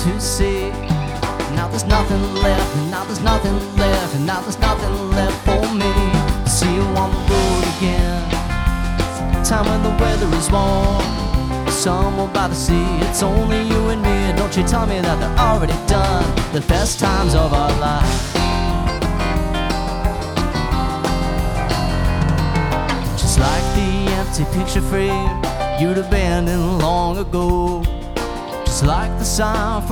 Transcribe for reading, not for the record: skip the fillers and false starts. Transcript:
to see. Now there's nothing left, and now there's nothing left, and now there's nothing left for me. See you on the road again, time when the weather is warm, somewhere by the sea. It's only you and me, and don't you tell me that they're already done, the best times of our life. Just like the empty picture frame you'd abandoned long ago, just like the sign from